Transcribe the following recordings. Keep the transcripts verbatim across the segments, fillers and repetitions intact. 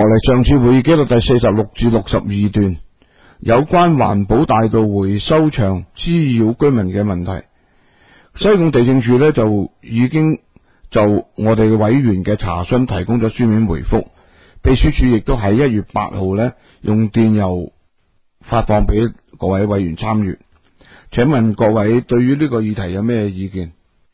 我哋上次會議記錄第四十六至六十二段，有關環保大道回收場滋擾居民嘅問題，西貢地政處呢就已經就我哋嘅委員嘅查詢提供咗書面回覆，秘書處亦都喺一月八號呢用電郵發放俾各位委員參閱。請問各位對於呢個議題有咩意見？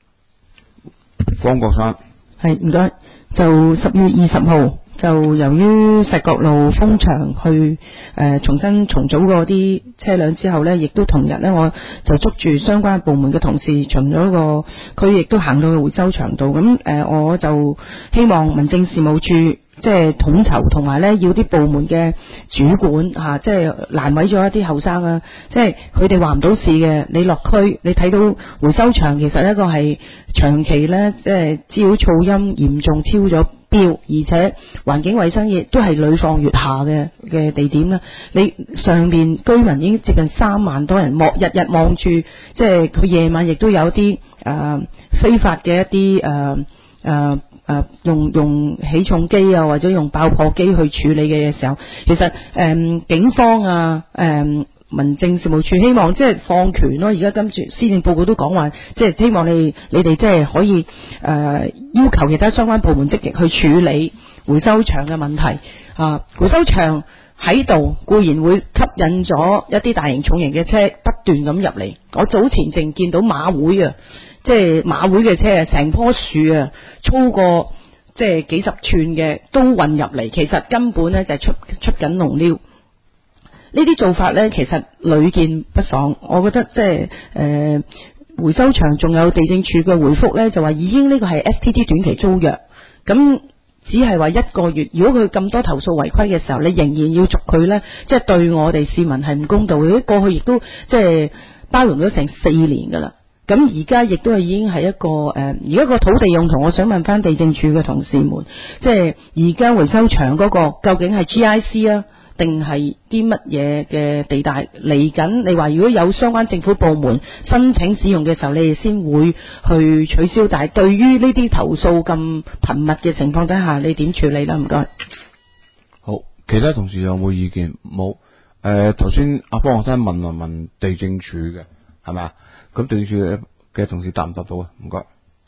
方國珊。 係，唔該。就十月二十號，就由於石角路封場去誒、呃、重新重組嗰啲車輛之後呢，亦都同日呢，我就捉住相關部門嘅同事巡咗個，佢亦都行到去回收場度。咁誒、呃，我就希望民政事務處即係統籌，同埋呢要啲部門嘅主管吓、啊，即係難為咗一啲後生啊，即係佢哋話唔到事嘅，你落區你睇到回收場其實一個係長期呢，即係滋擾噪音嚴重超咗標，而且環境衛生亦都係屢況愈下嘅嘅地點啦。你上面居民已經接近三萬多人，望日日望住，即係佢夜晚亦都有啲誒、呃、非法嘅一啲誒誒誒用用起重機啊，或者用爆破機去處理嘅時候，其實誒、呃、警方啊誒。呃民政事務處希望即係放權咯，而家跟住施政報告都講話，即係希望你你哋即係可以誒、呃、要求其他相關部門積極去處理回收場嘅問題啊！回收場喺度固然會吸引咗一啲大型重型嘅車不斷咁入嚟。我早前淨見到馬會啊，即係馬會嘅車啊，成棵樹啊，超過即係幾十寸嘅都運入嚟，其實根本咧就係出出緊龍溜。呢啲做法呢，其實屢見不爽。我覺得即係誒回收場仲有地政處嘅回覆呢，就話已經呢個係 S T T 短期租約，咁只係話一個月。如果佢咁多投訴違規嘅時候，你仍然要續佢呢，即係對我哋市民係唔公道嘅。過去亦都即係包容咗成四年噶啦，咁而家亦都係已經係一個誒，而家個土地用途，我想問翻地政處嘅同事們，即係而家回收場嗰個究竟係 G I C 啊？定係啲乜嘢嘅地帶嚟緊？你話如果有相關政府部門申請使用嘅時候，你哋先會去取消。但係對於呢啲投訴咁頻密嘅情況底下，你點處理啦？唔該。 好，其他同事有冇意見？冇。誒，頭先阿方學生問啊問地政處嘅係咪啊？咁地政處嘅同事答唔答到啊？唔該。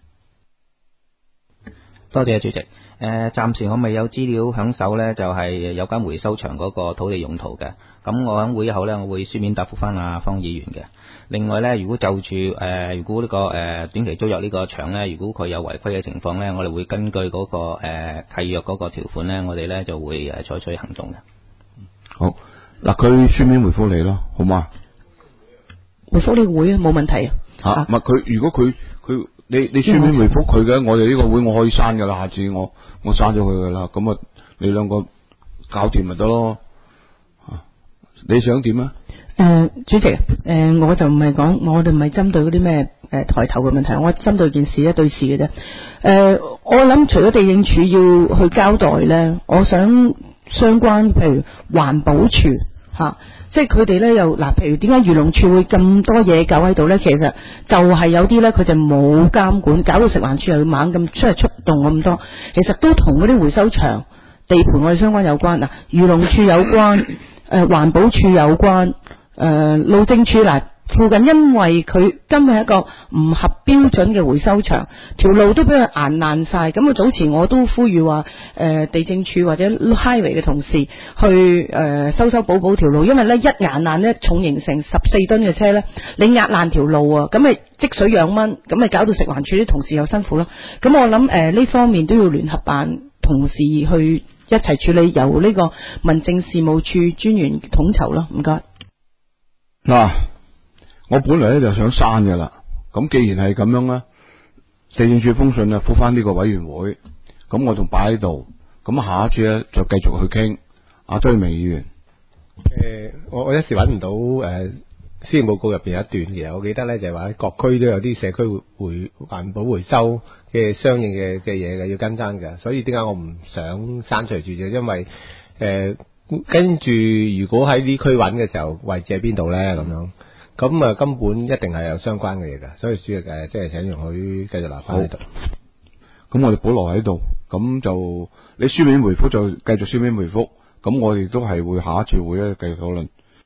多謝主席。誒、呃，暫時我未有資料響手呢，就係、是、有間回收場嗰個土地用途嘅。咁我喺會後呢，我會書面答覆翻阿方議員嘅。另外呢，如果就住誒、呃，如果呢、這個誒、呃、短期租約呢個場呢，如果佢有違規嘅情況呢，我哋會根據嗰、那個誒、呃、契約嗰個條款呢，我哋呢就會誒採取行動嘅。 好，嗱，佢書面回覆你咯，好嘛？ 回覆呢個會啊，冇問題啊。 吓，唔係佢，如果佢佢。你你書面回覆佢嘅，我哋呢個會我可以刪噶啦，下次我我刪咗佢噶啦，咁啊你兩個搞掂咪得咯，你想點啊？誒、 呃，主席，誒、呃，我就唔係講，我哋唔係針對嗰啲咩誒抬頭嘅問題，我針對件事一對事嘅啫。誒、呃，我諗除咗地政處要去交代咧，我想相關譬如環保署吓。啊即係佢哋咧又嗱，譬如點解漁農處會咁多嘢搞喺度咧？其實就係有啲咧，佢就冇監管，搞到食環署又要猛咁出嚟出動咁多。其實都同嗰啲回收場地盤我哋相關有關嗱，漁農處有關，誒、呃、環保處有關，誒、呃、路政處嗱。附近因為佢根本係一個唔合標準嘅回收場，條路都俾佢硬爛晒。咁啊，早前我都呼籲話，誒、呃、地政處或者 highway 嘅同事去誒、呃、修修補補條路，因為咧一硬爛咧重型成十四噸嘅車咧，你壓爛條路啊，咁咪積水養蚊，咁咪搞到食環署啲同事又辛苦咯。咁我諗誒呢方面都要聯合辦同事去一齊處理，由呢個民政事務處專員統籌咯。唔該。 嗱。我本來咧就想刪嘅啦，咁既然係咁樣咧，地政處封信啊，覆翻呢個委員會，咁我仲擺喺度，咁下一次咧就繼續去傾。阿張明議員， 誒，我我一時揾唔到誒施政報告入邊有一段，其實我記得咧就係話各區都有啲社區回環保回收嘅相應嘅嘅嘢嘅要跟單嘅，所以點解我唔想刪除住啫？因為誒跟住如果喺呢區揾嘅時候，位置喺邊度咧咁樣？咁啊，根本一定係有相關嘅嘢噶，所以主席誒，即係請容許繼續留翻喺度。 咁我哋保留喺度， 咁就你書面回覆就繼續書面回覆，咁我哋都係會下一次會咧繼續討論。